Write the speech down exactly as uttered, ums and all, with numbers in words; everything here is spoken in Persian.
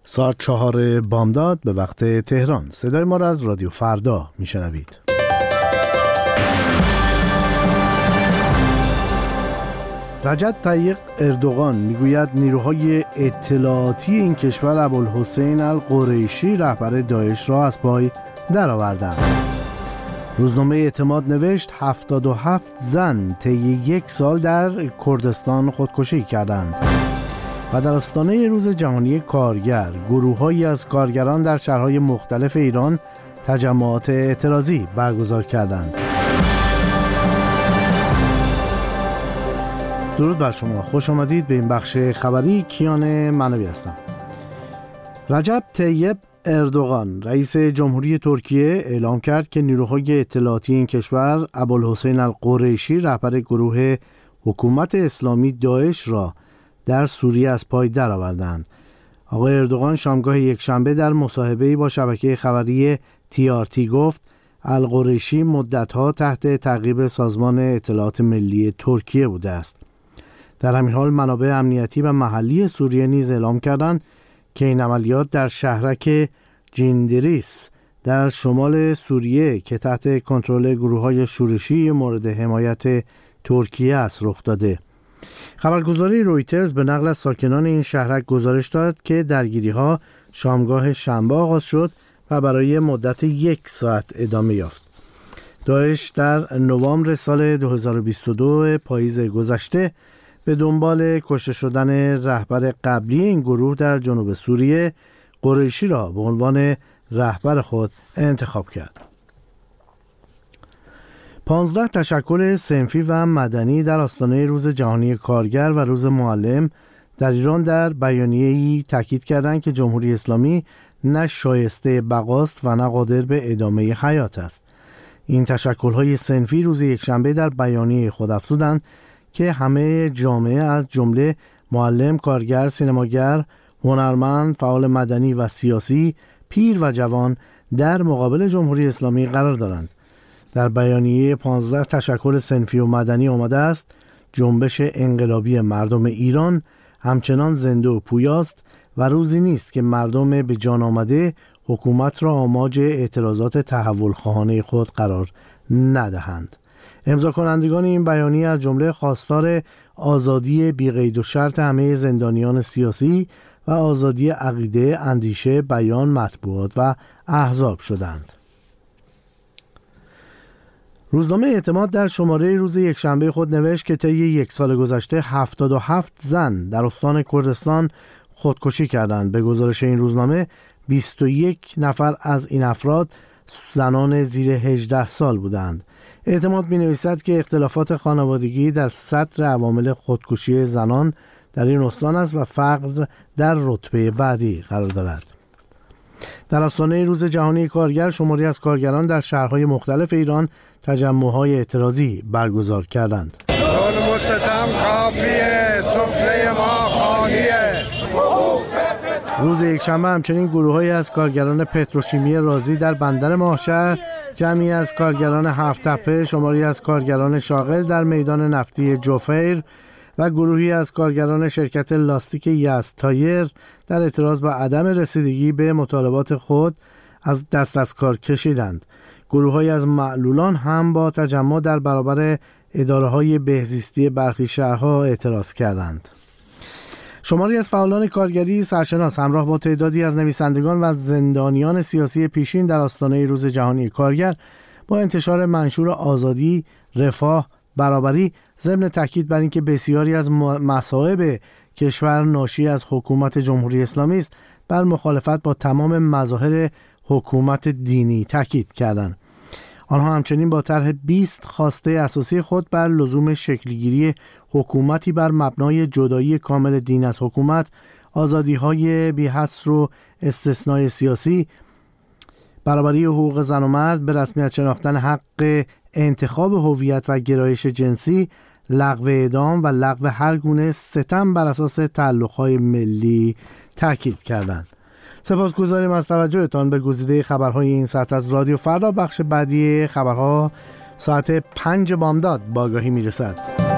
ساعت چهار بامداد به وقت تهران. صدای ما را از رادیو فردا میشنوید. رجب طیب اردوغان میگوید نیروهای اطلاعاتی این کشور ابوالحسین القریشی رهبر داعش را از پای درآوردند. روزنامه اعتماد نوشت هفتاد و هفت زن طی یک سال در کردستان خودکشی کردند. و در آستانه روز جهانی کارگر گروه‌هایی از کارگران در شهرهای مختلف ایران تجمعات اعتراضی برگزار کردند. درود بر شما، خوش آمدید به این بخش خبری. کیان معنوی هستم. رجب طیب اردوغان رئیس جمهوری ترکیه اعلام کرد که نیروهای اطلاعاتی این کشور ابوالحسین القریشی رهبر گروه حکومت اسلامی داعش را در سوریه از پای درآوردند. آقای اردوغان شامگاه یکشنبه در مصاحبه‌ای با شبکه خبری تی آر تی گفت القریشی مدت‌ها تحت تعقیب سازمان اطلاعات ملی ترکیه بوده است. در همین حال منابع امنیتی و محلی سوریه نیز اعلام کردند که این عملیات در شهرک جیندریس در شمال سوریه که تحت کنترل گروه‌های شورشی مورد حمایت ترکیه است رخ داده. خبرگزاری رویترز به نقل از ساکنان این شهرک گزارش داد که درگیری‌ها شامگاه شنبه آغاز شد و برای مدت یک ساعت ادامه یافت. داعش در نوامبر سال دو هزار و بیست و دو پاییز گذشته به دنبال کشته شدن رهبر قبلی این گروه در جنوب سوریه قریشی را به عنوان رهبر خود انتخاب کرد. پانزده تشکل صنفی و مدنی در آستانه روز جهانی کارگر و روز معلم در ایران در بیانیه‌ای تاکید کردند که جمهوری اسلامی نه شایسته بقاست و نه قادر به ادامه حیات است. این تشکل‌های صنفی روز یکشنبه در بیانیه خود افزودند که همه جامعه از جمله معلم، کارگر، سینماگر، هنرمند، فعال مدنی و سیاسی، پیر و جوان در مقابل جمهوری اسلامی قرار دارند. در بیانیه پانزده تشکل صنفی و مدنی آمده است جنبش انقلابی مردم ایران همچنان زنده و پویاست و روزی نیست که مردم به جان آمده حکومت را آماج اعتراضات تحول خواهانه خود قرار ندهند. امضا کنندگان این بیانیه از جمله خواستار آزادی بی قید و شرط همه زندانیان سیاسی و آزادی عقیده، اندیشه، بیان، مطبوعات و احزاب شدند. روزنامه اعتماد در شماره روز یکشنبه خود نوشت که طی یک سال گذشته هفتاد و هفت زن در استان کردستان خودکشی کردند. به گزارش این روزنامه بیست و یک نفر از این افراد زنان زیر هجده سال بودند. اعتماد می‌نویسد که اختلافات خانوادگی در سطر عوامل خودکشی زنان در این استان است و فقر در رتبه بعدی قرار دارد. در آستانه روز جهانی کارگر شماری از کارگران در شهرهای مختلف ایران تجمع‌های اعتراضی برگزار کردند. ظلم و ستم کافیه، سفره ما خالیه. روز یکشنبه همچنین گروه‌هایی از کارگران پتروشیمی رازی در بندر ماهشهر، جمعی از کارگران هفت تپه، شماری از کارگران شاغل در میدان نفتی جوفیر و گروهی از کارگران شرکت لاستیک یزد تایر در اعتراض به عدم رسیدگی به مطالبات خود از دست از کار کشیدند. گروه‌هایی از معلولان هم با تجمع در برابر اداره‌های بهزیستی برخی شهرها اعتراض کردند. شماری از فعالان کارگری سرشناس همراه با تعدادی از نویسندگان و زندانیان سیاسی پیشین در آستانه روز جهانی کارگر با انتشار منشور آزادی، رفاه، برابری ضمن تاکید بر اینکه بسیاری از مصائب کشور ناشی از حکومت جمهوری اسلامی است بر مخالفت با تمام مظاهر حکومت دینی تاکید کردند. آنها همچنین با طرح بیست خواسته اساسی خود بر لزوم شکلگیری حکومتی بر مبنای جدایی کامل دین از حکومت، آزادی‌های بی‌حصر و استثنای سیاسی، برابری حقوق زن و مرد، به رسمیت شناختن حق انتخاب هویت و گرایش جنسی، لغو اعدام و لغو هر گونه ستم بر اساس تعلق‌های ملی تاکید کردند. سپاسگزاریم از توجهتان به گزیده خبرهای این ساعت از رادیو فردا. بخش بعدی خبرها ساعت پنج بامداد با آگاهی میرسد.